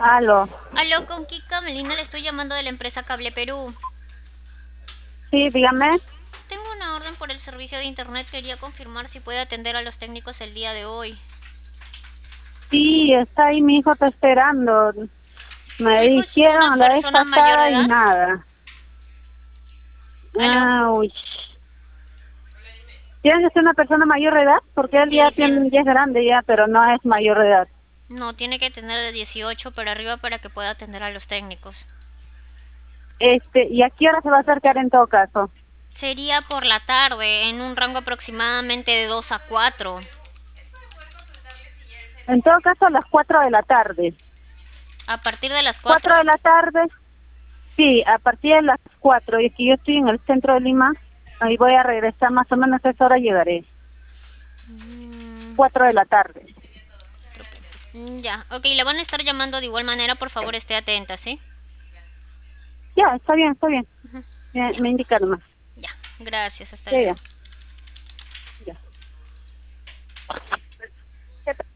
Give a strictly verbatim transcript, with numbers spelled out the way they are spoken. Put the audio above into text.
Aló. Aló, con Kika Melina, le estoy llamando de la empresa Cable Perú. Sí, dígame. Tengo una orden por el servicio de internet, quería confirmar si puede atender a los técnicos el día de hoy. Sí, está ahí, mi hijo está esperando. Me Su hijo es una dijeron la vez persona mayor de pasada y edad. nada. Aló. Ah, uy. ¿Tiene que ser una persona mayor de edad? Porque él ya Sí, tiene, tiene. ya es grande ya, pero no es mayor de edad. No, tiene que tener de dieciocho para arriba para que pueda atender a los técnicos. Este, ¿y a qué hora se va a acercar en todo caso? Sería por la tarde, en un rango aproximadamente de dos a cuatro. En todo caso a las cuatro de la tarde. A partir de las ¿Cuatro cuatro. de la tarde? Sí, a partir de las cuatro. Y es que yo estoy en el centro de Lima. Ahí voy a regresar, más o menos a esa hora llegaré. Mm, Cuatro de la tarde. mm, ya, ok, le van a estar llamando de igual manera, por favor esté atenta, ¿sí? Ya, está bien, está bien. Me, Ya, me indica nomás. ya, gracias, hasta Ya, luego. ya. Ya.